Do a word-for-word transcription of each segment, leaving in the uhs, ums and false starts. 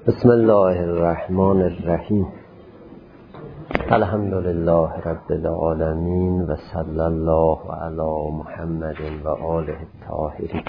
بسم الله الرحمن الرحیم. الحمد لله رب العالمین و صلی الله علی محمد و آله الطاهرین.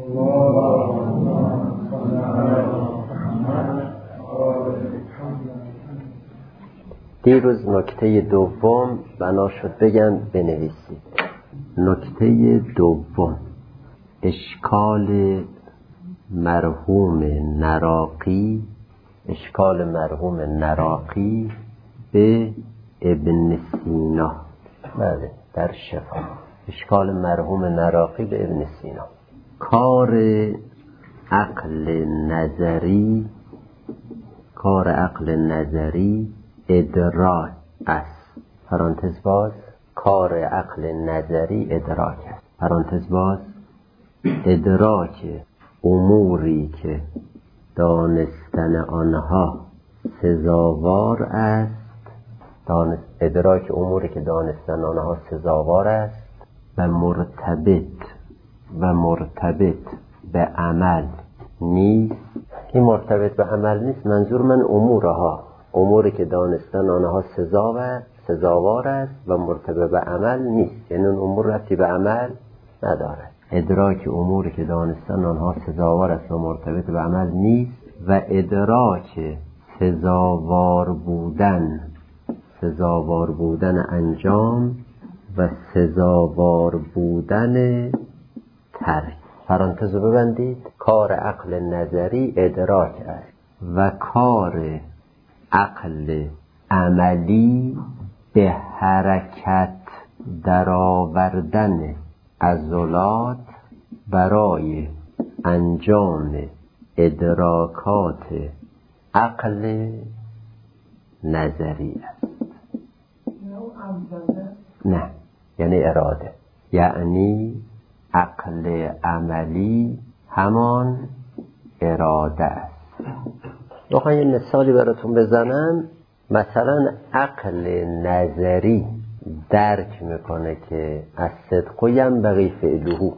دیروز نکته دوم بنا شد بگم بنویسید. نکته دوم، اشکال مرحوم نراقی اشکال مرحوم نراقی به ابن سینا. بله، در شفا اشکال مرحوم نراقی به ابن سینا. کار عقل نظری کار عقل نظری ادراک است. پرانتز باز، کار عقل نظری ادراک است. پرانتز باز، ادراک اموری که دانستن آنها سزاوار است دانست... ادراک اموری که دانستن آنها سزاوار است و مرتبط و مرتبط به عمل نیست. این مرتبط به عمل نیست، منظور من امورها اموری که دانستن آنها سزاوار سزاوار است و مرتبط به عمل نیست، یعنی اون امور ربطی به عمل ندارد. ادراک اموری که دانستن آنها سزاوار است و مرتبط به عمل نیست و ادراک سزاوار بودن سزاوار بودن انجام و سزاوار بودن ترک. پرانتز رو ببندید. کار عقل نظری ادراک است و کار عقل عملی به حرکت درآوردن عضلات برای انجام ادراکات عقل نظری است. نه، یعنی اراده، یعنی عقل عملی همان اراده است. بخوام یه مثالی براتون بزنم. مثلا عقل نظری درک میکنه که از صدق ینبغی فعله.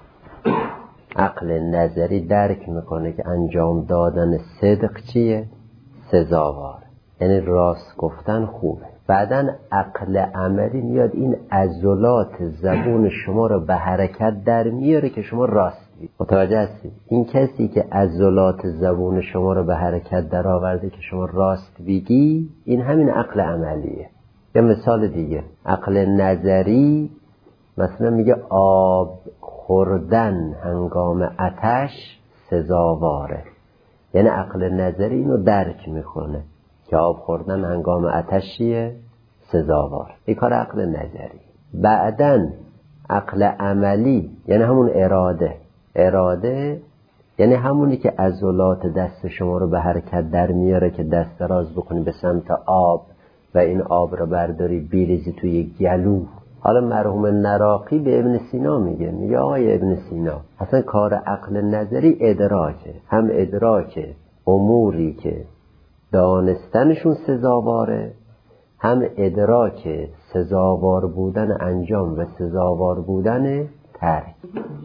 عقل نظری درک میکنه که انجام دادن صدق چیه؟ سزاوار، یعنی راست گفتن خوبه. بعدن عقل عملی میاد این عضلات زبون شما رو به حرکت در میاره که شما راست بگید. متوجه هستید؟ این کسی که عضلات زبون شما رو به حرکت در آورده که شما راست بگی، این همین عقل عملیه. یه مثال دیگه، عقل نظری مثلا میگه آب خوردن هنگام آتش سزاواره، یعنی عقل نظری اینو درک میکنه که آب خوردن هنگام آتشیه سزاوار. این کار عقل نظری. بعدن عقل عملی یعنی همون اراده اراده یعنی همونی که عضلات دست شما رو به حرکت در میاره که دست دراز بکنی به سمت آب و این آب رو برداری بیریزی توی گلو. حالا مرحوم نراقی به ابن سینا میگه میگه آقای ابن سینا، اصلا کار عقل نظری ادراکه، هم ادراک اموری که دانستنشون سزاواره، هم ادراک سزاوار بودن انجام و سزاوار بودن ترک.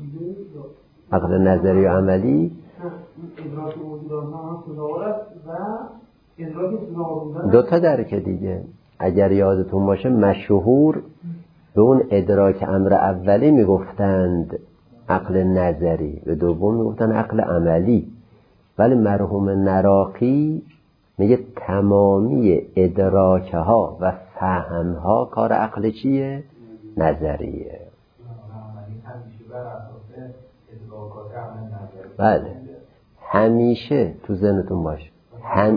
عقل نظری و عملی ادراک امور سزاوار و ادراک سزاوار بودن دو تا درکه دیگه. اگر یادتون باشه مشهور به اون ادراک امر اولی میگفتند عقل نظری، به دوم میگفتن عقل عملی. ولی مرحوم نراقی میگه تمامی ادراکها و فهمها کار عقل چیه؟ نظریه. بله، همیشه تو ذهنتون باشه هم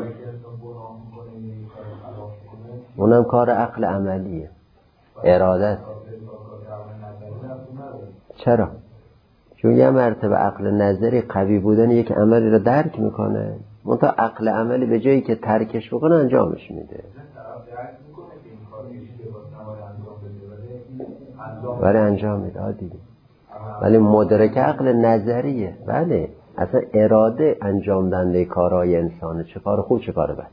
اونم کار عقل عملیه، اراده است. چرا؟ چون یه مرتبه عقل نظری قوی بودن یک عملی رو درک میکنه، منتها عقل عملی به جایی که ترکش بکنه انجامش میده. ولی انجام میده عادی. ولی مدرک عقل نظریه. بله، اصلا اراده انجام دهنده کارهای انسانه، چه کار خوب چه کار بد.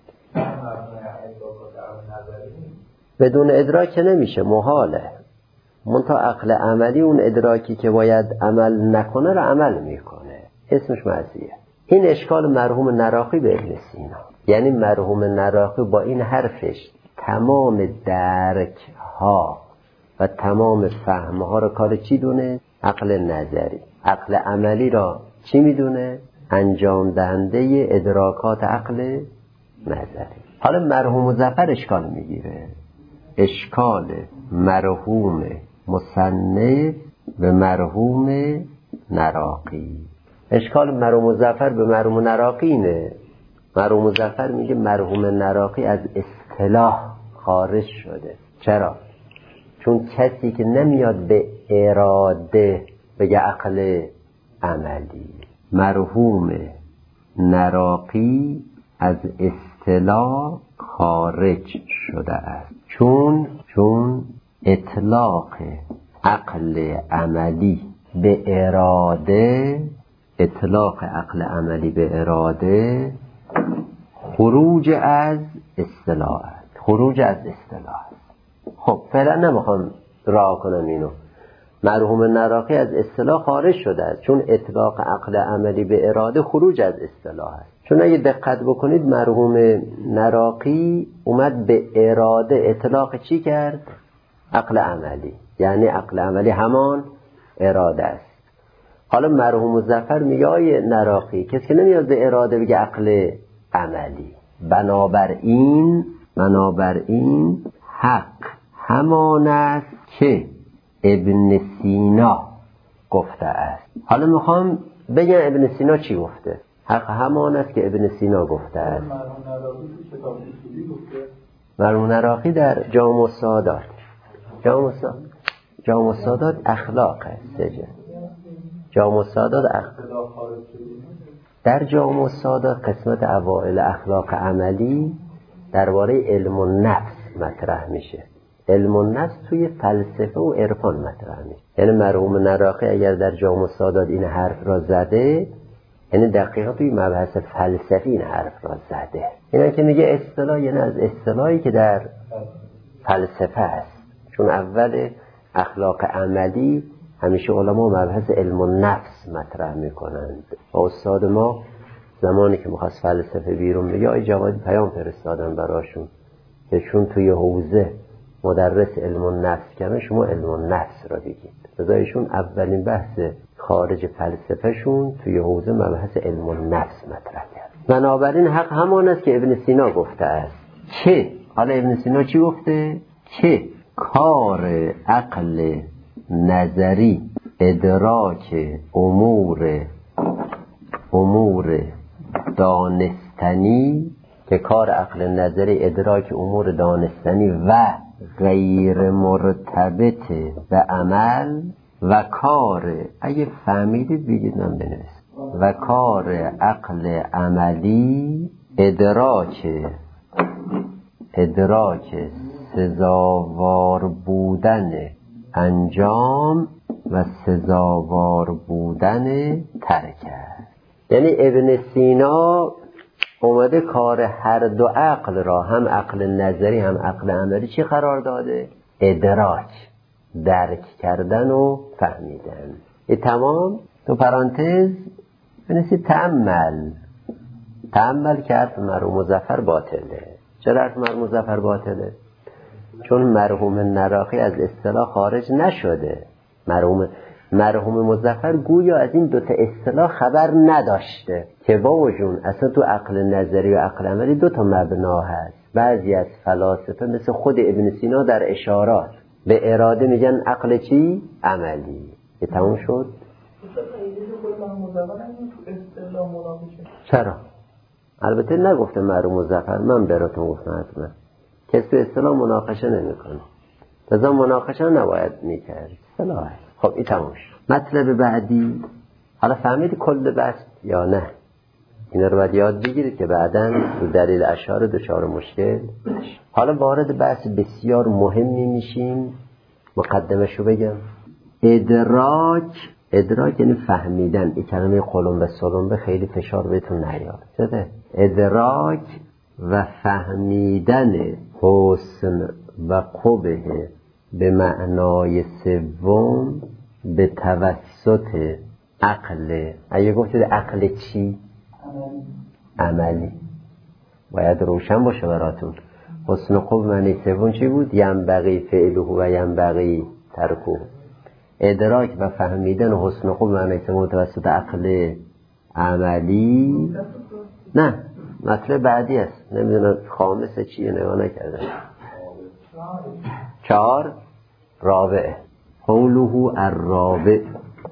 بدون ادراک نمیشه، محاله. منتها عقل عملی اون ادراکی که باید عمل نکنه رو عمل میکنه، اسمش معصیه. این اشکال مرحوم نراقی به ابن سینا. یعنی مرحوم نراقی با این حرفش تمام درک ها و تمام فهم ها را کار چی دونه؟ عقل نظری. عقل عملی را چی میدونه؟ انجام دهنده ادراکات عقل نظری. حالا مرحوم مظفر اشکال میگیره، اشکال مرحوم مصنف به مرحوم نراقی. اشکال مرحوم مظفر به مرحوم نراقی اینه، مرحوم مظفر میگه مرحوم نراقی از اصطلاح خارج شده. چرا؟ چون کسی که نمیاد به اراده بگه عقل عملی. مرحوم نراقی از اصطلاح خارج شده است، چون چون اطلاق عقل عملی به اراده، اطلاق عقل عملی به اراده خروج از اصطلاح است، خروج از اصطلاح است. خب فعلا نمیخوام راه کنم اینو. مرحوم نراقی از اصطلاح خارج شده است، چون اطلاق عقل عملی به اراده خروج از اصطلاح است. چون اگه دقت بکنید مرحوم نراقی اومد به اراده اطلاق چی کرد؟ عقل عملی. یعنی عقل عملی همان اراده است. حالا مرحوم مظفر میگه آیه نراقی کسی که نمیاد به اراده بگه عقل عملی. بنابراین بنابراین حق همان است که ابن سینا گفته است. حالا میخوام بگم ابن سینا چی گفته. حق همان است که ابن سینا گفته است. مرحوم نراقی در جامع السعادات، جامع السعادات جامع السعادات اخلاق سجن، جامع السعادات اخلاق. در جامع السعادات قسمت اوائل اخلاق عملی درباره علم النفس مطرح میشه. علم النفس توی فلسفه و عرفان مطرح میشه. یعنی مرحوم نراقی اگر در جامع السعادات این حرف را زده، یعنی دقیقا توی مبحث فلسفی این حرف را زده. اینا که میگه اصطلاح، یعنی از اصطلاحی که در فلسفه است. چون اول اخلاق عملی همیشه علما مبحث علم النفس مطرح میکنند. و استاد ما زمانی که میخواست فلسفه بیرون بگه آی جوادی پیام فرستادن براشون که چون توی حوزه مدرس علم النفس کردن شما علم النفس را بگید. رضایشون اولین بحث خارج فلسفه شون توی حوزه مبحث علم النفس مطرح کرد. بنابراین حق همان است که ابن سینا گفته است که، حالا ابن سینا چی گفته؟ که کار عقل نظری ادراک امور امور دانستنی، که کار عقل نظری ادراک امور دانستنی و غیر مرتبط به عمل، و کار، اگه فهمیدید بگید من بنویس، و کار عقل عملی ادراک ادراک سزاوار بودن انجام و سزاوار بودن ترک است. یعنی ابن سینا اومده کار هر دو عقل را، هم عقل نظری هم عقل عملی، چی قرار داده؟ ادراک، درک کردن و فهمیدن. ای تمام. تو پرانتز بنویسید تأمل. تأمل که حرف مرحوم مظفر باطله. چرا حرف مرحوم مظفر باطله؟ چون مرحوم نراقی از اصطلاح خارج نشده. مرحوم مرحوم مظفر گویا از این دوتا اصطلاح خبر نداشته که بابا جون اصلا تو عقل نظری و عقل عملی دوتا مبنا هست. بعضی از فلاسفه مثل خود ابن سینا در اشارات به اراده میگن عقل چی؟ عملی. یه تموم شد؟ چرا؟ البته نگفته مرحوم مظفر، من براتون گفتم حتما کسی تو اصطلاح مناقشه نمیکنه. لذا مناقشه نباید میکرد. اصطلاح. خب این تموم شد. مطلب بعدی، حالا فهمیدی کل بحث یا نه؟ اینا رو باید یاد بگیرید که بعداً تو دلیل اشعار دچار مشکل. حالا وارد بحث بسیار مهمی میشیم. مقدمشو بگم. ادراک، ادراک یعنی فهمیدن. این کلمه قلم و سلم به خیلی فشار بهتون نیاد. شده؟ ادراک و فهمیدن حسن و قبح به معنای سوم به توسط عقل. اگه گفتید عقل چی؟ عملی. باید روشن باشه براتون. حسن خوب معنی سوم چی بود؟ ینبغی فعله و ینبغی ترکه. ادراک و فهمیدن حسن خوب معنی سوم توسط عقل عملی. نه مطلب بعدی است، نمیدونم خامسه چیه، نگاه نکردم. چهار رابع قوله الرابع،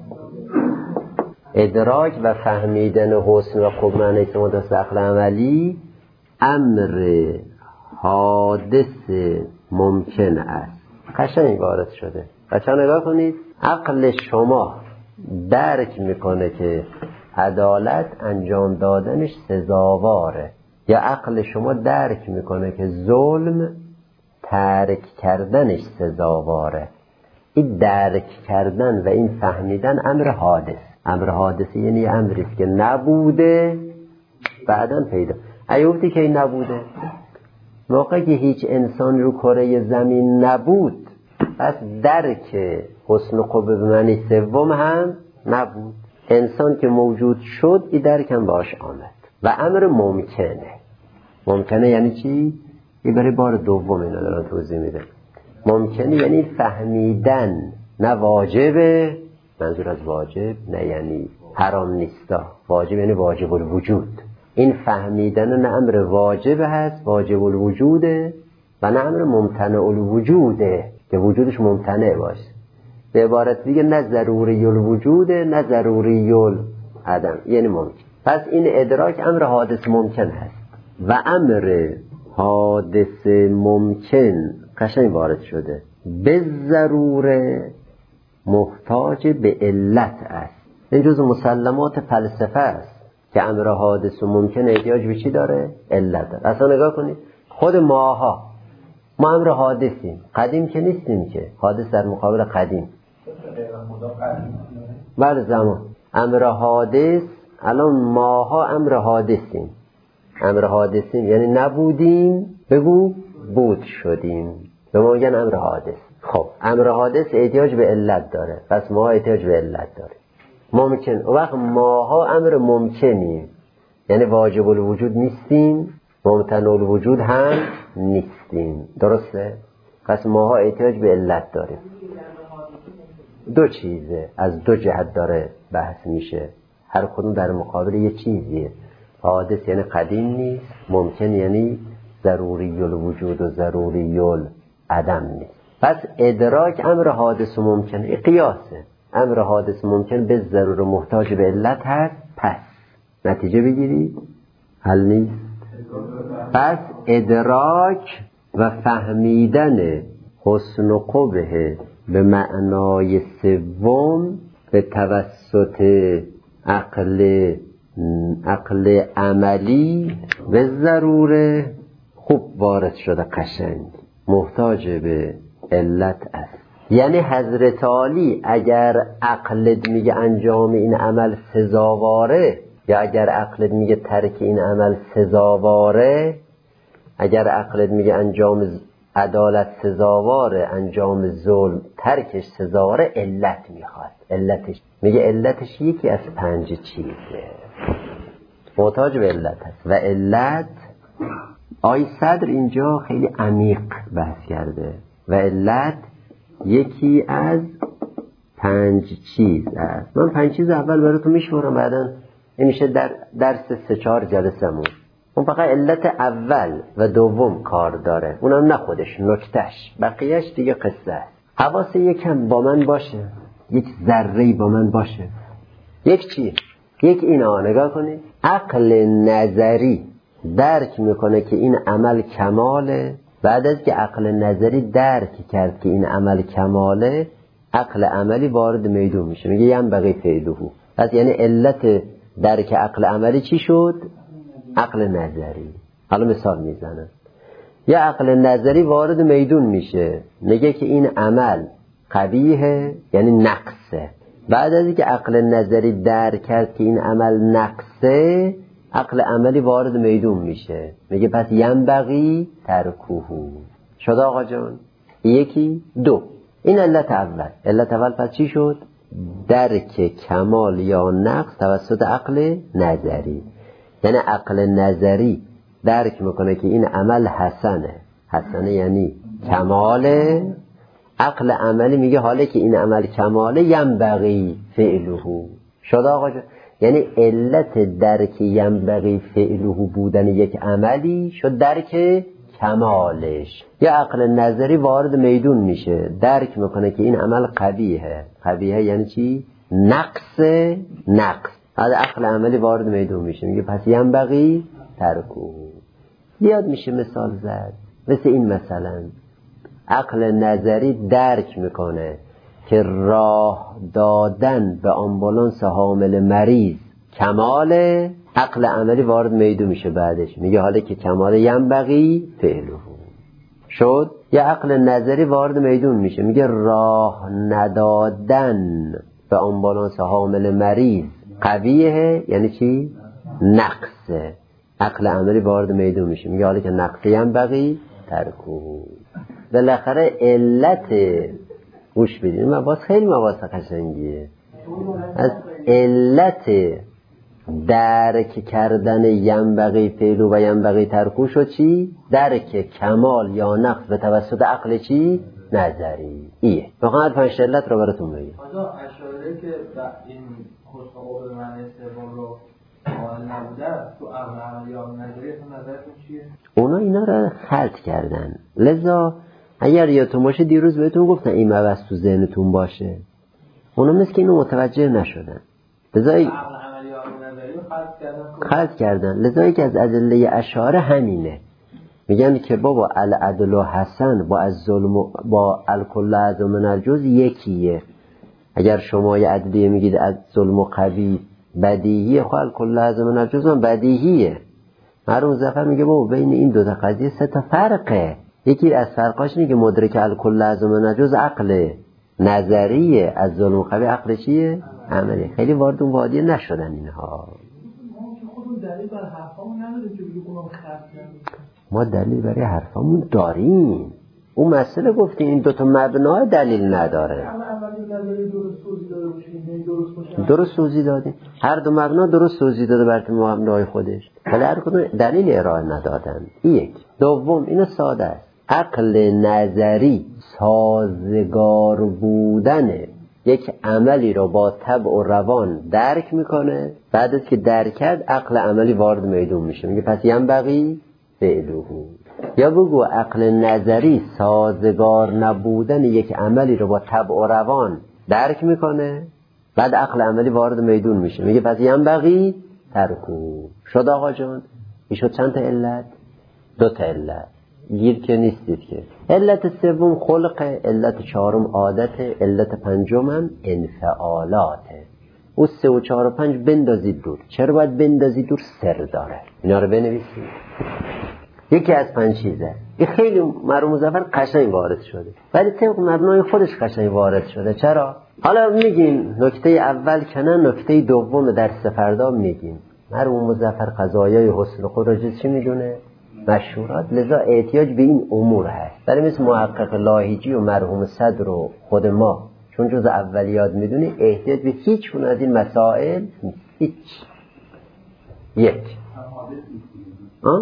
ادراک و فهمیدن حسن و خوب معنی سوم توسط عقل عملی امر حادث ممکن است. قشنگ وارد شده. قشنگ نگاه کنید، عقل شما درک میکنه که عدالت انجام دادنش سزاواره، یا عقل شما درک میکنه که ظلم ترک کردنش سزاواره. این درک کردن و این فهمیدن امر حادث. امر حادثی یعنی امری است که نبوده بعداً پیدا. ایوبتی که این نبوده، موقعی که هیچ انسان رو کره زمین نبود، پس درک حسن خوب به معنی سوم هم نبود. انسان که موجود شد، این درک هم باش آمد و امر ممکنه. ممکنه یعنی چی؟ این برای بار دوم اینا دارن توضیح میده. ممکنه یعنی فهمیدن، نه واجبه، منظور از واجب نه یعنی حرام نیستا، واجب یعنی واجب الوجود. این فهمیدن نه امر واجب هست، واجب الوجوده، و نه امر ممتنع الوجوده که وجودش ممتنع باشه. به عبارت دیگه نه ضروری الوجوده نه ضروری العدم، یعنی ممکن. پس این ادراک امر حادث ممکن هست و امر حادث ممکن قشنگ وارد شده به ضروره محتاج به علت است. این جزء مسلمات فلسفه است که امر حادث و ممکن احتیاج به چی داره؟ علت داره. اصلا نگاه کنید، خود ماها ما امر حادثیم، قدیم که نیستیم که. حادث در مقابل قدیم بله زمان. امر حادث، الان ماها امر حادثیم. امر حادثیم یعنی نبودیم، بگو بود شدیم، به ما میگن امر حادث. خب امر حادث احتیاج به علت داره، پس ما احتیاج به علت داره. ممکن، و وقت ماها امر ممکنیم، یعنی واجب الوجود نیستیم، ممتنع الوجود هم نیستیم. درسته؟ پس ماها احتیاج به علت داریم. دو چیزه، از دو جهت داره بحث میشه، هر کدوم در مقابل یه چیزیه. حادث یعنی قدیم نیست، ممکن یعنی ضروری الوجود و ضروری العدم نیست. پس ادراک امر حادث و ممکنه، این قیاسه. امر حادث ممکن به ضرور محتاج به علت هست، پس نتیجه بگیری حل نیست. پس ادراک و فهمیدن حسن و قبح به معنای سوم به توسط عقل عقل عملی به ضروره خوب وارد شده، قشنگ محتاج به علت است. یعنی حضرت عالی اگر عقلت میگه انجام این عمل سزاواره، یا اگر عقلت میگه ترک این عمل سزاواره، اگر عقلت میگه انجام عدالت سزاواره، انجام ظلم ترکش سزاواره، علت میخواد. علتش میگه علتش یکی از پنج چیزه، محتاج به علت هست. و علت آی صدر اینجا خیلی عمیق بحث کرده. و علت یکی از پنج چیز است. من پنج چیز اول براتون میشمارم، بعدا این میشه در درس سه چهار جلسمون. اون فقط علت اول و دوم کار داره، اونم نه خودش، نکتش، بقیهش دیگه قصه است. حواس یکم با من باشه، یک ذره‌ای با من باشه. یک چی؟ یک اینا نگاه کنید. عقل نظری درک میکنه که این عمل کماله. بعد از که عقل نظری درک کرد که این عمل کماله، عقل عملی وارد میدون میشه، میگه ینبغی فعله. پس یعنی علت درک عقل عملی چی شد؟ عقل نظری. حالا مثال میزنم. یه عقل نظری وارد میدون میشه، میگه که این عمل قبیحه، یعنی نقصه. بعد از اینکه عقل نظری درک کرد که این عمل نقصه، عقل عملی وارد میدون میشه، میگه پس ینبغی ترکه. شد آقا جان؟ یکی دو. این علت اول. علت اول پس چی شد؟ درک کمال یا نقص توسط عقل نظری. یعنی عقل نظری درک میکنه که این عمل حسنه. حسنه یعنی کماله. عقل عملی میگه حالا که این عمل کماله ینبغی فعله شد آقا جان. یعنی علت درک ینبغی فعله بودن یک عملی شد درک کمالش. یا عقل نظری وارد میدون میشه، درک میکنه که این عمل قبیحه. قبیحه یعنی چی؟ نقص نقص. بعد عقل عملی وارد میدون میشه، میگه پس ینبغی ترکو. زیاد میشه مثال زد. مثل این مثلا عقل نظری درک میکنه که راه دادن به آمبولانس حامل مریض کماله. عقل عملی وارد میدون میشه بعدش، میگه حالا که کماله ینبغی فعله شد. یا عقل نظری وارد میدون میشه، میگه راه ندادن به آمبولانس حامل مریض قبیحه. یعنی چی؟ نقصه. عقل عملی وارد میدون میشه، میگه حالا که نقص ینبغی ترکو. بالاخره علت گوش بدید، مباحث خیلی مباحث قشنگیه. از علت درک کردن ینبغی فعلو و ینبغی ترکو شد چی؟ درک کمال یا نقص به توسط عقل چی؟ نظری. ایه بخواهد پنج علت رو براتون بگیم. آجا اشاره که این خصوصا به معنی سوم رو قائل نبوده تو عقل عملی یا نظری، اصلا نظرتون چیه؟ اونا اینا رو خلط کردن. لذا اگر یادتون باشه دیروز بهتون گفتن این مبحث تو ذهنتون باشه، اونا مثل که اینو متوجه نشدن. لذا ای... خلط کردن. لذا یکی از ادله اشاره همینه، میگن که بابا العدل و حسن با از ظلم با الکل اعظم من الجز یکیه. اگر شما یه ادله میگید از ظلم و قبیح بدیهیه، خب الکل اعظم من الجز هم بدیهیه. مرحوم ظفر میگه بابا بین این دو تا قضیه سه تا فرقه. یکی از فرقاش اینه که مدرک الکل اعظم من الجز عقل نظریه، از ظلم و قبیح عقل چیه؟ عملی. خیلی وارد اون وادی نشدن اینها. دلیل بر حرفامون نداریم که بگیم اونم خرد کردیم. ما دلیل برای حرفامون داریم. اون مسئله گفتیم این دوتا مبنا دلیل نداره. درست توضیح دادیم. هر دو مبنا درست توضیح داده برای مبنای خودش. ولی هر کدوم دلیل ارائه ندادن. یک. دوم اینو ساده است. عقل نظری سازگار بودن یک عملی رو با طبع و روان درک میکنه. بعد از که درک کرد عقل عملی وارد میدون میشه، میگه پس ینبغی فعله. یا بگو عقل نظری سازگار نبودن یک عملی رو با طبع و روان درک میکنه، بعد عقل عملی وارد میدون میشه، میگه پس ینبغی ترکو. شد آقا جان؟ میشد چند تا علت؟ دو تا علت. گیر که نیستید که. علت سوم خلقه، علت چهارم عادته، علت پنجم هم انفعالاته. او سه و چهار و پنج بندازید دور. چرا باید بندازید دور؟ سر داره. اینا رو بنویسید. یکی از پنج چیزه. این خیلی مرحوم مظفر قشنگ وارد شده، ولی طبق مبنای خودش قشنگ وارد شده. چرا؟ حالا میگیم نکته اول کنن، نکته دوم درس فردا میگیم. مرحوم مظفر قضایای حسن خود را جز چی میدونه؟ مشهورات. لذا احتیاج به این امور هست. برای مثل محقق لاهیجی و مرحوم صدر و خود ما چون جز اولیات میدونی، احتیاج به هیچ اون از این مسائل نیست. هیچ. یک آه؟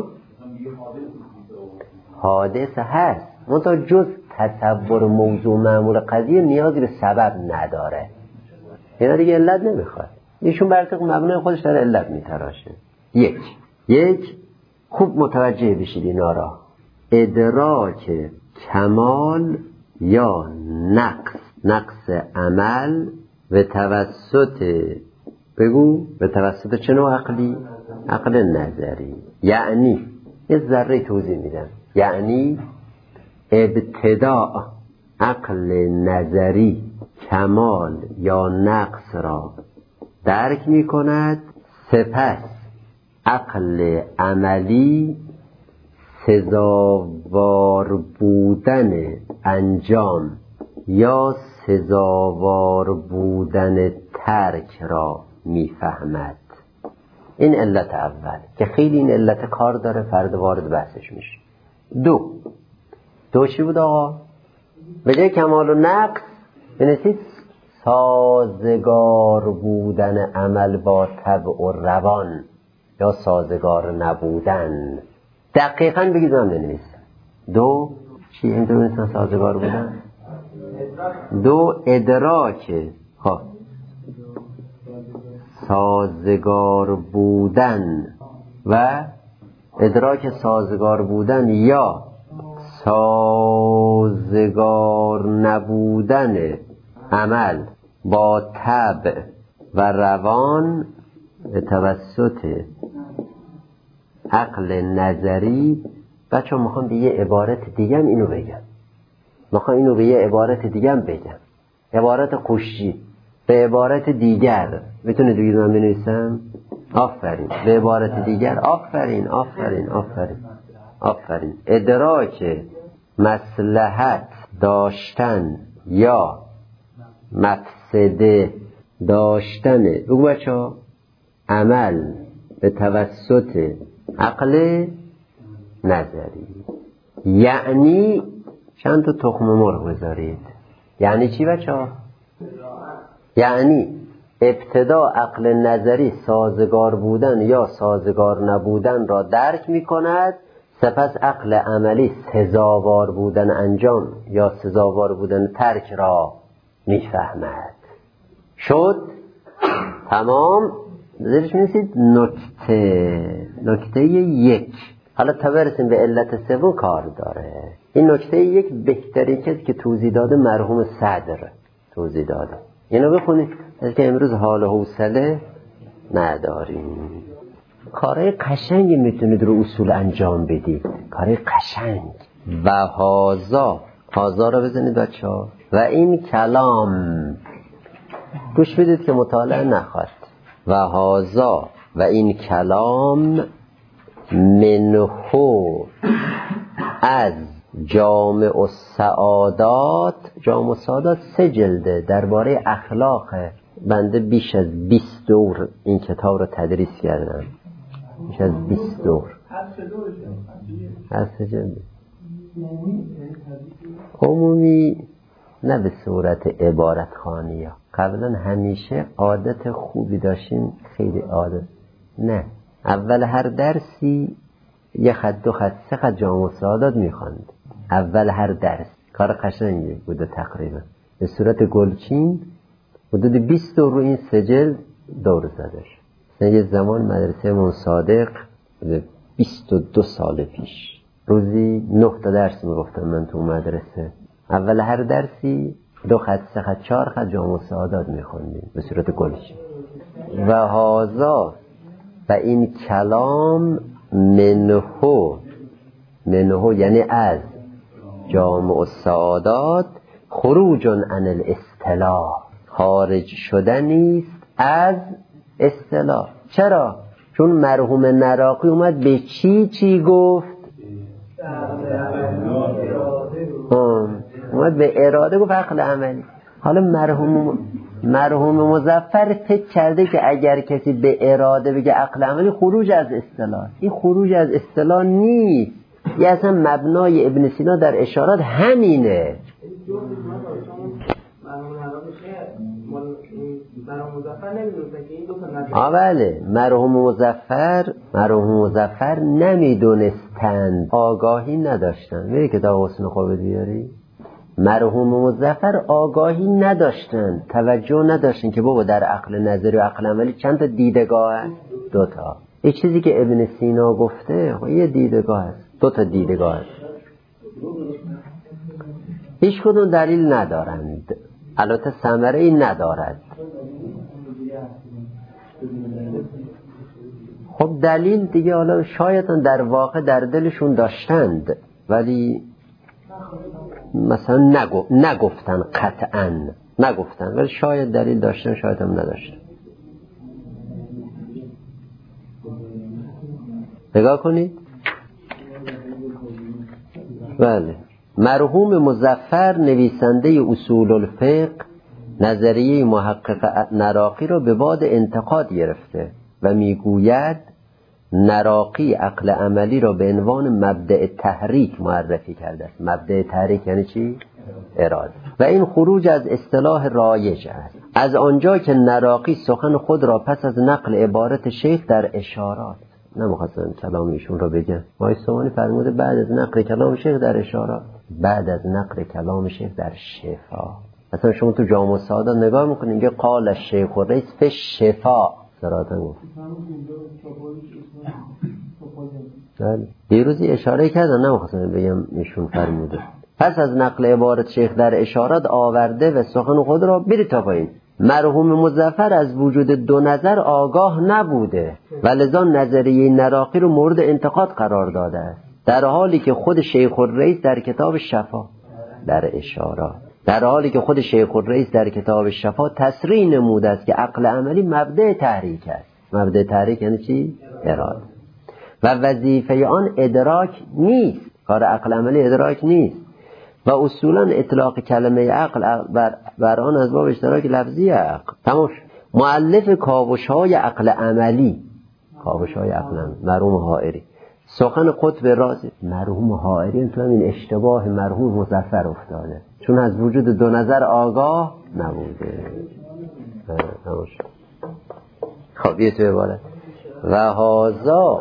حادثه هست، منتها جز تصور موضوع معمول قضیه نیازی به سبب نداره. اینا دیگه علت نمیخواد. ایشون بر طبق مبنای خودش داره علت میتراشه. یک یک خوب متوجه بشید اینا را. ادراک کمال یا نقص نقص عمل به توسط بگو به توسط چه نوع عقلی؟ عقل نظری. یعنی یه ذره توضیح میدم. یعنی ابتداء عقل نظری کمال یا نقص را درک می کند، سپس عقل عملی سزاوار بودن انجام یا سزاوار بودن ترک را میفهمد. این علت اول که خیلی این علت کار داره، فرد وارد بحثش میشه. دو دو چی بود آقا؟ به جای کمال و نقص بنویسید سازگار بودن عمل با طبع و روان. یا سازگار نبودن. دقیقاً بگید من بنویسم. دو چی این دو مثلا سازگار بودن؟ دو ادراک ها سازگار بودن و ادراک سازگار بودن یا سازگار نبودن عمل با طبع و روان به توسط عقل نظری. بچه میخوام به یه عبارت دیگه هم اینو بگم، میخوام اینو به یه عبارت دیگه هم بگم، عبارت خوشی به عبارت دیگر. میتونید بگید من بنویسم؟ آفرین. به عبارت دیگر. آفرین آفرین آفرین آفرین. ادراک مصلحت داشتن یا مفسده داشتن بگو بچه ها عمل به توسط عقل نظری. یعنی چند تا تخم مرغ بذارید. یعنی چی بچه ها؟ یعنی ابتدا عقل نظری سازگار بودن یا سازگار نبودن را درک می کند، سپس عقل عملی سزاوار بودن انجام یا سزاوار بودن ترک را می فهمد. شد؟ تمام. زیرش می نویسید نکته نکته یک. حالا تا برسیم به علت سوم کار داره. این نکته یک بهترین کسی که توضیح داده مرحوم صدر توضیح داده. اینو بخونید از که امروز حال و حوصله نداریم. کارهای قشنگی میتونید رو اصول انجام بدید، کارهای قشنگ. و هازا هازا را بزنید بچه ها. و این کلام گوش بدید که مطالعه نخواد. و هازا و این کلام منهو از جامع السعادات. جامع السعادات سه جلده درباره اخلاق. بنده بیش از بیست دور این کتاب رو تدریس کردم، بیش از بیست دور. هر سه جلده عمومی، نه به صورت عبارت خوانی ها. قبلا همیشه عادت خوبی داشتین، خیلی عادت نه، اول هر درسی یه خط دو خط سه خط جامع السعادات میخواند. اول هر درس کار قشنگی بوده. تقریبا به صورت گلچین حدود بیست دور رو این سجل دور زدش. یه زمان مدرسه من صادق بیست و دو سال پیش روزی نه تا درس میگفتم من تو مدرسه. اول هر درسی دو خط سه خط چهار خط جامع السعادات میخوندیم به صورت گلچین. و هازا و این کلام منهو منهو یعنی از جامع السعادات خروج عن الاصطلاح، خارج شدنیست از اصطلاح. چرا؟ چون مرحوم نراقی اومد به چی چی گفت؟ اومد به اراده گفت عقل عملی. حالا مرحوم مرحوم مظفر فکر کرده که اگر کسی به اراده بگه عقل عملی خروج از اصطلاح. این خروج از اصطلاح نیست. یه اصلا مبنای ابن سینا در اشارات همینه. آوله مرحوم مظفر مرحوم مظفر نمیدونستند، آگاهی نداشتن. میری کتاب حسن خواب بیاری؟ مرحوم مظفر آگاهی نداشتن، توجه نداشتن که بابا در عقل نظری و عقل عملی چند تا دیدگاه هست؟ دو تا. این چیزی که ابن سینا گفته یه دیدگاه هست، دو تا دیدگاه هست. هیچ کدوم دلیل ندارند، البته ثمره ای ندارد. خب دلیل دیگه حالا شاید در واقع در دلشون داشتند ولی مثلا نگو نگفتن قطعا نگفتن، ولی شاید دلیل داشتن شاید هم نداشتن. نگاه کنید. بله مرحوم مظفر نویسنده اصول الفقه نظریه محقق نراقی را به باد انتقاد گرفته و میگوید نراقی عقل عملی را به عنوان مبدأ تحریک معرفی کرده است. مبدأ تحریک یعنی چی؟ اراده. و این خروج از اصطلاح رایج است، از آنجا که نراقی سخن خود را پس از نقل عبارت شیخ در اشارات نمیخواستم کلام ایشون رو بگم. آقای سامانی فرموده بعد از نقل کلام شیخ در اشارات، بعد از نقل کلام شیخ در شفا. اصلا شما تو جامع السعادة نگاه میکنید اینجا قال الشیخ الرئیس فی شفا صراحتاً گفت. دیروزی اشاره کردن نمیخواستم بگم ایشون فرموده. پس از نقل عبارت شیخ در اشارات آورده و سخن خود را برید تا پایین. مرحوم مظفر از وجود دو نظر آگاه نبوده و لذا نظریه نراقی رو مورد انتقاد قرار داده است، در حالی که خود شیخ الرئیس در کتاب شفا در اشارات در حالی که خود شیخ الرئیس در کتاب شفا تصریح نموده است که عقل عملی مبدأ تحریک است. مبدأ تحریک یعنی چی؟ اراده. و وظیفه آن ادراک نیست. کار عقل عملی ادراک نیست و اصولا اطلاق کلمه عقل بر, بر آن از باب اشتراک لفظی عقل. تماش مؤلف کاوش های عقل عملی، کاوش های عقل عملی مرحوم حائری، سخن قطب رازی. مرحوم حائری تو این اشتباه مرحوم مظفر افتاده، چون از وجود دو نظر آگاه نبوده. تماش خب یه تو عبارت و هازا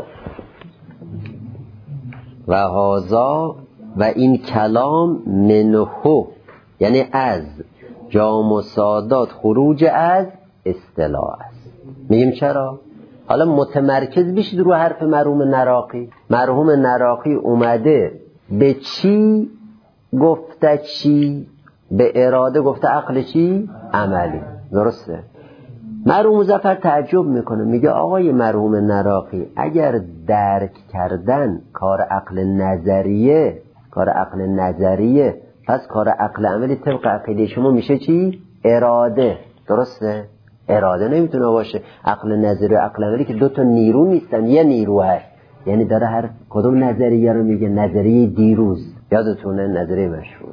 و هازا و این کلام منهو یعنی از جام و سادات خروج از اصطلاح است. میگیم چرا؟ حالا متمرکز بشید رو حرف مرحوم نراقی. مرحوم نراقی اومده به چی گفته؟ چی به اراده گفته، عقل چی؟ عملی. درسته؟ مرحوم مظفر تعجب میکنه، میگه آقای مرحوم نراقی اگر درک کردن کار عقل نظریه کار عقل نظریه پس کار عقل عملی طبق عقیده شما میشه چی؟ اراده. درسته؟ اراده نمیتونه باشه. عقل نظری و عقل عملی که دو تا نیرو نیستن، یه نیرو هست. یعنی داره هر کدوم نظریه رو میگه. نظریه دیروز یادتونه نظریه مشهور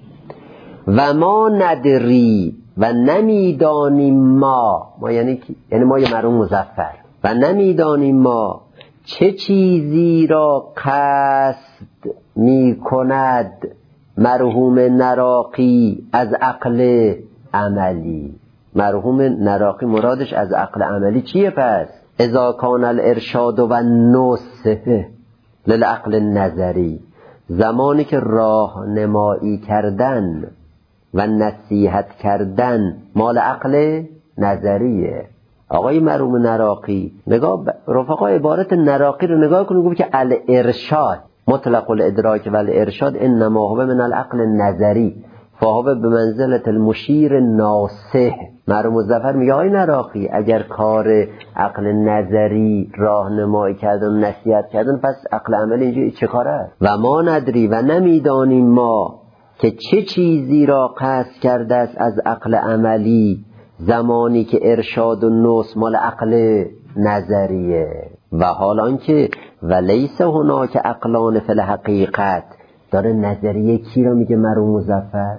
و ما ندری و نمیدانیم ما ما یعنی کی؟ یعنی ما یه مرحوم مظفر و نمیدانیم ما چه چیزی را قصد می کند مرحوم نراقی از عقل عملی. مرحوم نراقی مرادش از عقل عملی چیه پس؟ اذا کان الارشاد و نصح للعقل نظری، زمانی که راهنمایی کردن و نصیحت کردن مال عقل نظریه. آقای مرحوم نراقی نگاه رفقا عبارت نراقی رو نگاه کنید، گفت که الارشاد مطلق الادراک و الارشاد انما هو من العقل النظری فهو بمنزلة المشیر ناصح. مرحوم مظفر میگه آقای نراقی اگر کار عقل نظری راهنمایی کردن و نصیحت کردن پس عقل عملی اینجا چه کاره؟ و ما ندری و نمیدانیم ما که چه چیزی را قصد کرده است از عقل عملی زمانی که ارشاد و نصح مال عقل نظریه. و حالان که ولیس هناک عقلان فی الحقیقت، داره نظریه کی را میگه مرحوم مظفر؟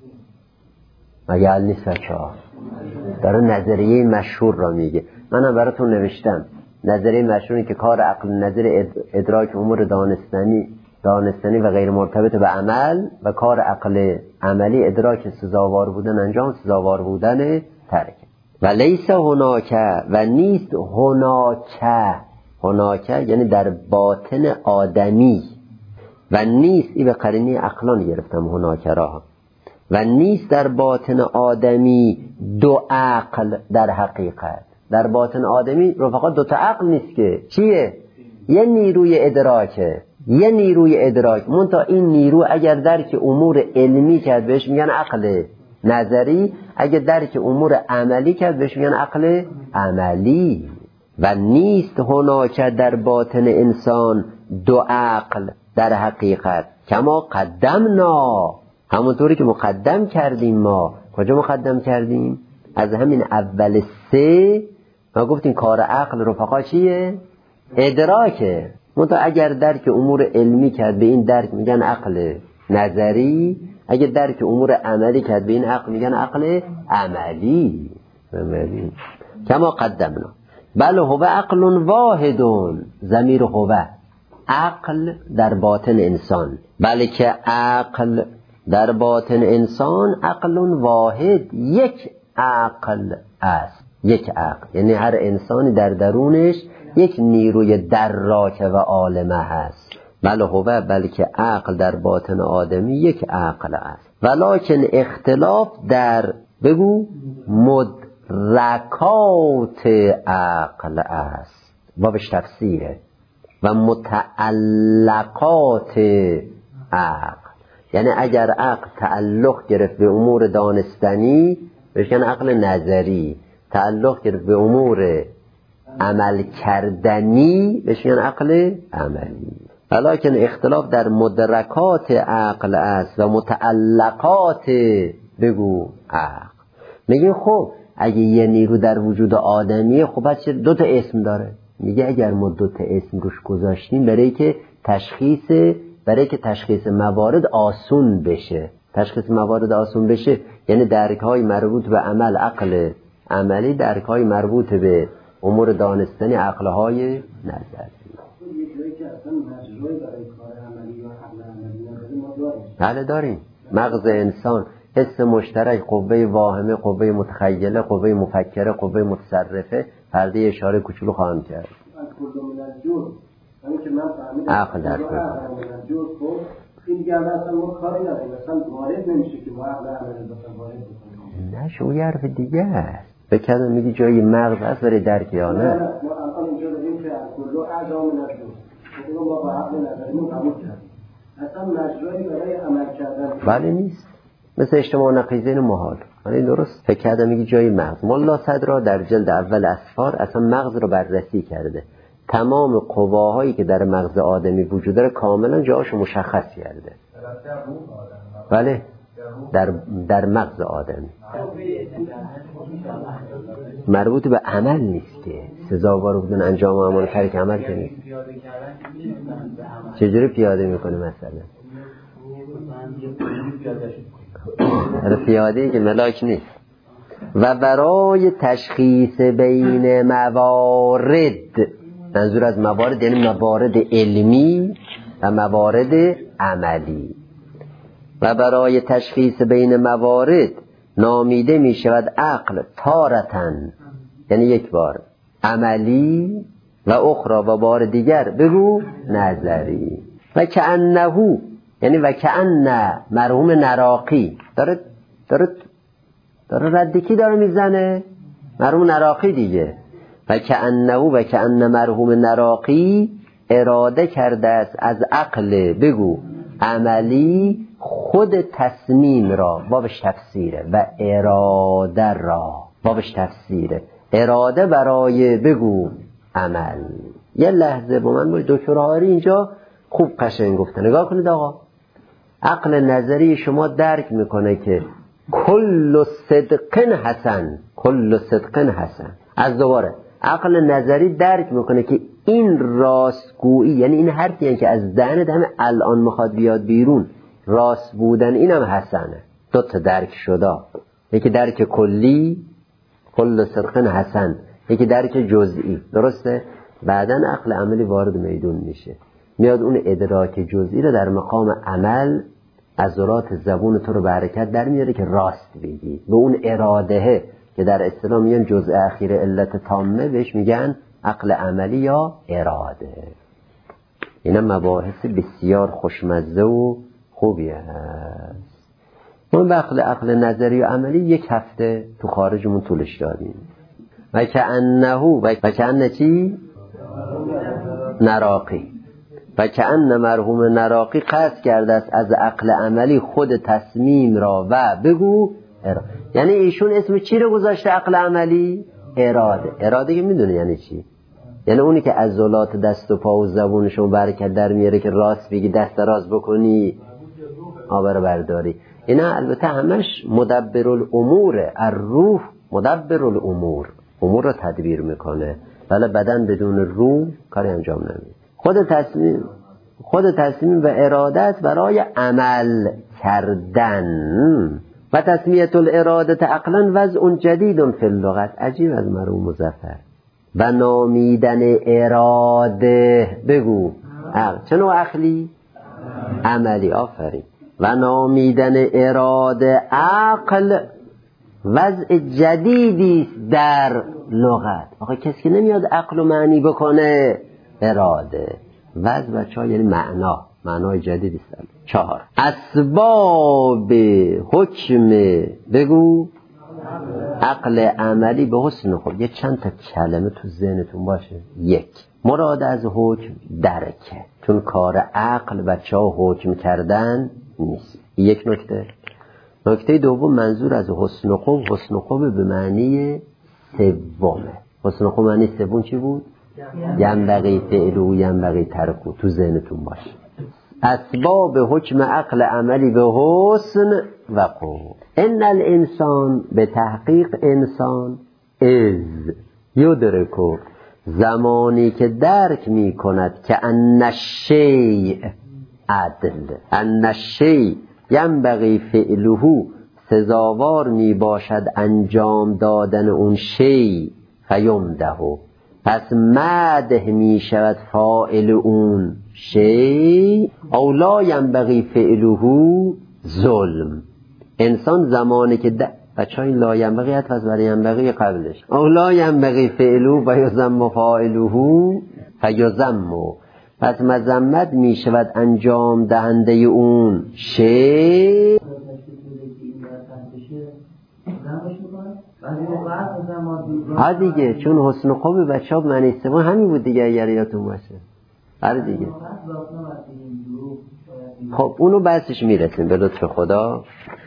مگه حل نیست بچه‌ها؟ داره نظریه مشهور را میگه. منم براتون نوشتم نظریه مشهوری که کار عقل نظری ادراک امور دانستنی دانستنی و غیر مرتبط به عمل و کار عقل عملی ادراک سزاوار بودن انجام سزاوار بودن ترک. و لیس هناک و نیست هناک هناک یعنی در باطن آدمی و نیست ای به قرینه عقلان گرفتم هناک را و نیست در باطن آدمی دو عقل در حقیقت. در باطن آدمی رفقا دو تا عقل نیست که چیه؟ یه نیروی ادراکه یه نیروی ادراک منتها این نیرو اگر درک امور علمی کرد بهش میگن عقل نظری، اگر درک امور عملی کرد بهش میگن عقل عملی. و نیست هناک در باطن انسان دو عقل در حقیقت کما قدمنا، همونطوری که مقدم کردیم. ما کجا مقدم کردیم؟ از همین اول سه ما گفتیم کار عقل رفقا چیه؟ ادراکه. منتها اگر درک امور علمی کرد به این درک میگن عقل نظری، اگر درک امور عملی کرد به این عقل میگن عقل عملی. عملی کما قدمنا. بله هو عقل واحدون، ضمیر هو عقل در باطن انسان، بلکه عقل در باطن انسان عقل واحد یک عقل است. یک عقل یعنی هر انسانی در درونش یک نیروی دراکه و عالمه هست. بله هو، بلکه عقل در باطن آدمی یک عقل است، ولکن اختلاف در بگو مدرکات عقل است و به تفسیره و متعلقات عقل. یعنی اگر عقل تعلق گرفت به امور دانستنی بشکن عقل نظری، تعلق گرفت به امور عمل کردنی بشکن عقل عملی. ولکن اختلاف در مدرکات عقل است و متعلقات بگو عقل. میگه خب اگه یه نیرو در وجود آدمیه، خب بس چه دو تا اسم داره؟ میگه اگر ما دو تا اسم روش گذاشتیم برای که تشخیص برای که تشخیص موارد آسون بشه. تشخیص موارد آسون بشه یعنی درک‌های مربوط به عمل عقل عملی، درک‌های مربوط به امور دانستنی عقل‌های نظری. بله داریم. مغز انسان، حس مشترک، قوه واهمه، قوه متخیله، قوه مفکره، قوه متصرفه. فرده اشاره کوچولو خواهم کرد. عقل در این دیگه اصلا ما کاری نداریم، مثلا وارد نمیشه که ما عقل عمل مثلا وارد بکنیم. نه شو یه حرف دیگه است. بکنم میگی جایی مغز هست برای درک یا نه؟ نه ما الان اینجا داریم که کلو اعضا من الجسم، اونو ما با عقل نظریمون قبول کردیم. اصلا مجرایی برای عمل کردن بله نیست. مثل اجتماع نقیضین محال. ولی درست فکر کردم میگی جایی مغز. ملا صدرا در جلد اول اسفار اصلا مغز رو بررسی کرده. تمام قواهایی که در مغز آدمی وجود داره کاملا جاهاشو مشخص کرده. بله در در مغز آدمی. مربوط به عمل نیست که سزاوار بودن انجام اعمال ترک عمل که نیست. چجوری پیاده میکنه مثلا؟ پیاده که ملاک نیست. و برای تشخیص بین موارد، منظور از موارد یعنی موارد علمی و موارد عملی، و برای تشخیص بین موارد نامیده می شود عقل تارتن، یعنی یک بار عملی، و اخرى و بار دیگر بگو نظری. و کأنه یعنی و کأن مرحوم نراقی داره داره داره ردکی داره میزنه مرحوم نراقی دیگه. و کأنه و کأن مرحوم نراقی اراده کرده است از عقل بگو عملی خود تصمیم را، بابش تفسیره، و اراده را، بابش تفسیره، اراده برای بگو عمل. یه لحظه با من باید دکتر آری اینجا خوب قشنگ گفته. نگاه کنید آقا، عقل نظری شما درک میکنه که کل صدقن حسن، کل صدقن حسن. از دوباره عقل نظری درک میکنه که این راستگویی، یعنی این حرفی یعنی که از دهنت همه الان میخواد بیاد بیرون، راست بودن اینم حسنه. دو تا درک شده، یکی درک کلی کل صدقن حسن، یکی درک جزئی. درسته؟ بعدن عقل عملی وارد میدون میشه، میاد اون ادراک جزئی رو در مقام عمل عضلات زبون تو رو به حرکت در میاره که راست بگی. به اون اراده که در اصطلاح میگن جزء اخیر علت تامه بهش میگن عقل عملی یا اراده. اینا مباحث بسیار خوشمزه و خوبی هست. ما به عقل عقل نظری و عملی یک هفته تو خارجمون طولش دادیم. و کأنه و کأنه چی؟ نراقی. و کأن مرحوم نراقی قصد کرده است از عقل عملی خود تصمیم را و بگو اراده. یعنی ایشون اسم چی رو گذاشته عقل عملی؟ اراده. اراده که میدونه یعنی چی؟ یعنی اونی که عضلات دست و پا و زبونشون برکت در میاره که راست بگی، دست راست بکنی، آبر برداری. اینا البته همش مدبر الامور، الروح مدبر الامور، امور رو تدبیر میکنه، ولی بدن بدون روح کاری انجام نمیده. خود تصمیم خود تصمیم و ارادت برای عمل کردن. و تسمیت الاراده عقلا وضع جدید فی اللغت. عجیب از مرحوم مظفر. و نامیدن اراده بگو عقل. چه نوع عقلی؟ عملی. آفرین. و نامیدن اراده عقل وضع جدیدی است در لغت. آخه کسی که نمیاد عقل و معنی بکنه اراده. وضع بچه ها یعنی معنا، معنای جدیدی است. چهار، اسباب حکم بگو عقل عملی به حسن خود. یه چند تا کلمه تو ذهنتون باشه. یک، مراد از حکم درکه، چون کار عقل بچه ها حکم کردن نیست. یک نکته. نکته دوم، منظور از حسن خوب، حسن خوب به معنی سومه. حسن خوب معنی سوم چی بود؟ ینبغی فعلو ینبغی ترکو. تو ذهنتون باشه. اسباب حکم عقل عملی به حسن و خوب. ان الانسان، به تحقیق انسان، از یدرکو، زمانی که درک می کند که ان الشیء عدل، ان الشیء ینبغی فعله، سزاوار می باشد انجام دادن اون شیء، فیمدهو، پس مدح می شود فاعل اون شیء، او لا ینبغی فعله ظلم. انسان زمانی که د... بچه های لا ینبغی حتی از برای ینبغی قبلش، او لا ینبغی فعله و یذم فاعله فیذم، پس مذمت می شود انجام دهنده اون شیء. ها دیگه، چون حسن خوب بچه ها معنی سوم همین بود دیگه، اگر یادتون باشه. آره دیگه. خب اونو بحثش میرسیم به لطف خدا.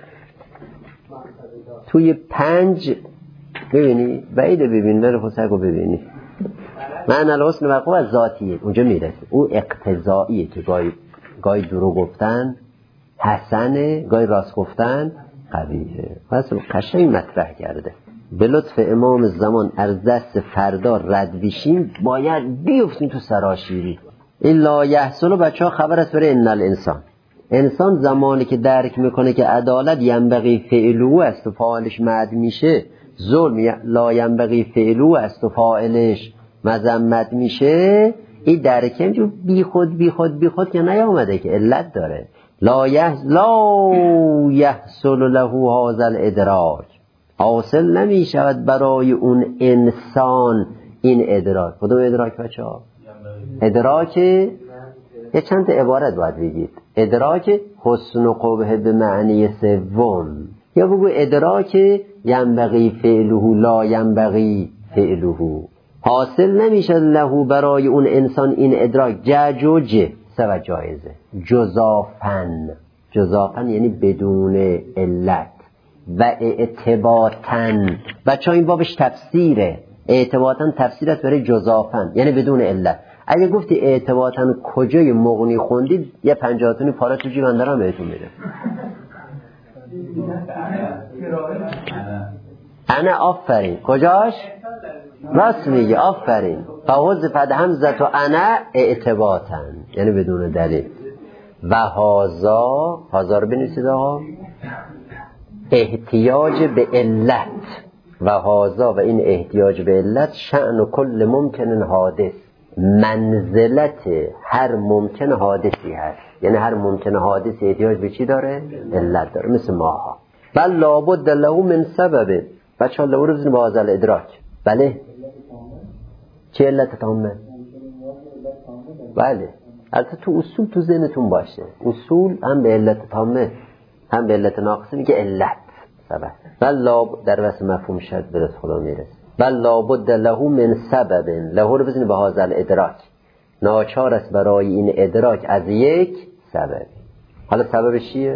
توی پنج ببینی بعیده، ببین بره خسکو ببینی معنی الحسن و خوب از ذاتیه، اونجا میرسه. اون اقتضاییه که گاهی گاهی درو گفتن حسنه، گاهی راست گفتن قبیحه. پس قشنگ مطرح کرده. به لطف امام زمان از دست فردا رد بشیم، باید بیفتیم تو سراشیری. این لا یحصل بچه ها خبر است برای ان الانسان. انسان زمانی که درک میکنه که عدالت ینبغی فعلو است و فاعلش مد میشه، ظلم لا ینبغی فعلو است و فاعلش مذمت میشه، این درکه اینجور بی خود بی خود بی خود که نیامده، که علت داره. لا یحصل لا یحصل له هذا الادراک، حاصل نمی شود برای اون انسان این ادراک. کدوم ادراک بچه ها؟ ادراک یه چند عبارت باید بگید. ادراک حسن و قبح به معنی سوم، یا بگو ادراک ینبغی فعله لا ینبغی فعله. حاصل نمیشه له برای اون انسان این ادراک جعجوج سو جایزه جزافن. جزافن یعنی بدون علت و اعتباطن. بچه ها این بابش تفسیره. اعتباطن تفسیرت برای جزافن یعنی بدون علت. اگه گفتی اعتباطن کجای مغنی خوندید، یه پنجاهتونی پاره تو جیب اندرام بهتون میده. انا آفرین. کجاش؟ راست میگه، آفرین. فحذفت همزه و انا اعتباطن یعنی بدون دلیل. و هازا، هازا رو بنویسید آقا، احتیاج به علت. و هازا و این احتیاج به علت شأن و کل ممکن حادث، منزلت هر ممکن حادثی هست. یعنی هر ممکن حادثی احتیاج به چی داره؟ علت داره، مثل ماها. بل لابد له من سبب. بچه ها لو رو بزنید با هازا الادراک. بله چه علت تامه؟ بله البته تو اصول تو ذهنتون باشه، اصول هم به علت تامه هم به علت ناقصه میگه علت سبب. بل لاب در واسه مفهوم شد برس خدا میرسه. بل لابد له من سبب. له رو بزنید به هازا الادراک. ناچار است برای این ادراک از یک سبب. حالا سببش چیه؟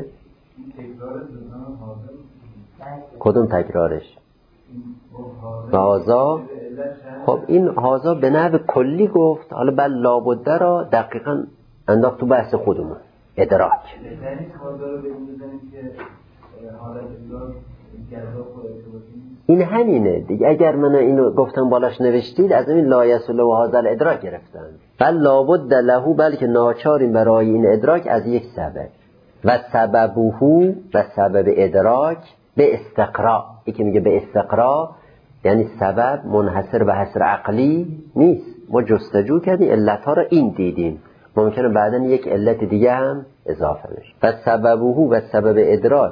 کدوم تکرارش؟ هازا. خب این هازا به نحو کلی گفت، حالا بل لابد را دقیقاً انداخت تو بحث خودمون ادراک. این همینه دیگه. اگر من اینو گفتم بالاش نوشتید، از این لا یحصل و هذا الادراک گرفتن. بل لابد له، بلکه ناچاریم برای این ادراک از یک سبب. و سببه و سبب ادراک به استقراء. یکی میگه به استقراء یعنی سبب منحصر به حصر عقلی نیست. ما جستجو کردیم علتها را این دیدیم، ممکنه بعداً یک علت دیگه هم اضافه بشه. و سببه و سبب ادراک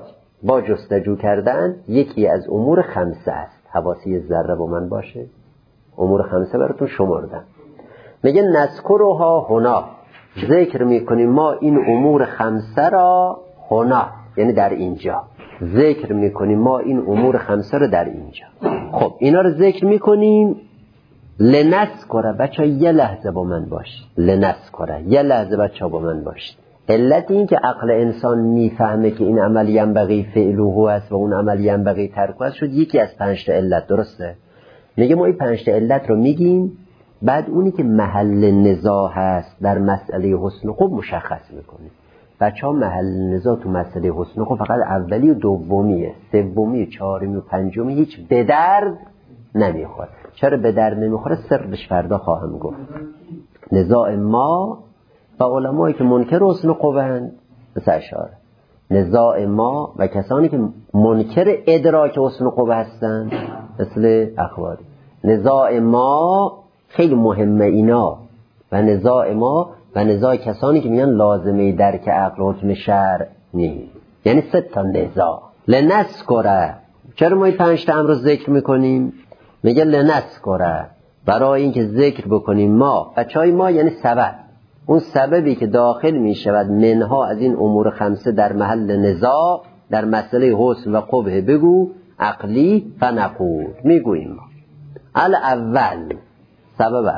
با جستجو کردن یکی از امور خمسه است. حواسی ذره با من باشه، امور خمسه براتون شمردم. میگه نذکرها هنا، ذکر میکنیم ما این امور خمسه را هنا، یعنی در اینجا ذکر میکنیم ما این امور خمسه را در اینجا. خب اینا رو ذکر میکنیم. لنذکر، بچه یه لحظه با من باشید. لنذکر، یه لحظه بچه با من باشید. علت این که عقل انسان میفهمه که این عمل ینبغی فعله است و اون عمل ینبغی ترکه است شد یکی از پنج تا علت. درسته؟ میگه ما این پنج تا علت رو میگیم، بعد اونی که محل نزاع هست در مسئله حسن و خوب مشخص میکنه. بچه ها محل نزاع تو مسئله حسن و خوب فقط اولی و دومیه، سومی و چهارمی و پنجمی هیچ به درد نمیخوره. چرا به درد نمیخوره؟ سرش فردا خواهم گفت. نزاع ما و علمایی که منکر حسن و خوبند مثل اشاره، نزاع ما و کسانی که منکر ادراک حسن و خوب هستند مثل اخباری. نزاع ما خیلی مهمه اینا، و نزاع ما و نزاع کسانی که میگن لازمه درک عقل و حکم شرع نیست. یعنی سه تا نزاع. لنذکر، چرا ما این پنج تا امر رو ذکر میکنیم؟ میگه لنذکر، برای اینکه ذکر بکنیم ما. بچهای ما یعنی سبب، اون سببی که داخل میشود منها از این امور خمسه در محل نزاع در مسئله حسن و قبح بگو عقلی فنقول، میگوییم ما الاول، سبب اول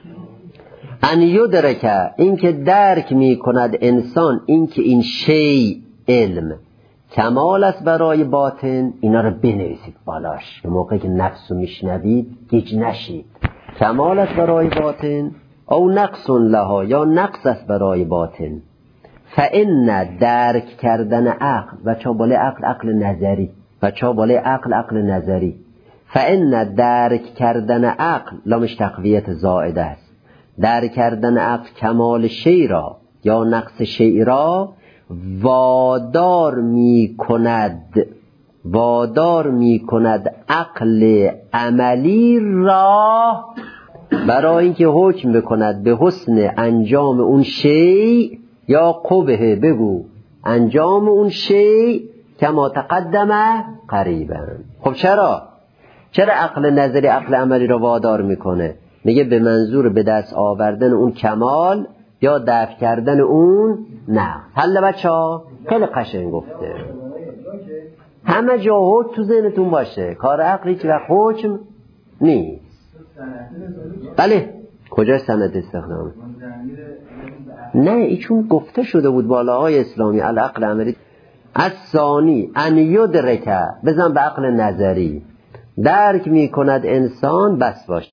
ان یدرک، این که درک میکند انسان این که این شی علم کمال است برای باطن. اینا رو بنویسید بالاش، به موقعی که نفس رو میشنوید گیج نشید. کمال است برای باطن او نقص لها، یا نقص است برای باطن. فان درک کردن عقل، و چا بالای عقل عقل نظری، و چا بالای عقل عقل نظری. فان درک کردن عقل، لامش تقویت زائده است، درک کردن عقل کمال شی را یا نقص شی را وادار می کند، وادار می کند عقل عملی را برای اینکه حکم بکند به حسن انجام اون شی یا قبه، بگو انجام اون شی کما تقدمه قریبا. خب چرا؟ چرا عقل نظری عقل عملی را وادار میکنه؟ میگه به منظور به دست آوردن اون کمال یا دفع کردن اون نه. حل بچه ها خیلی قشنگ گفته. همه جا حکم تو ذهنتون باشه، کار عقلی که وقت حکم نیست. بله کجا سند استخدام؟ نه ایچون گفته شده بود بالاهای اسلامی العقل عملی. از ثانی ان یدرک، بزن به عقل نظری، درک می کند انسان بس باش.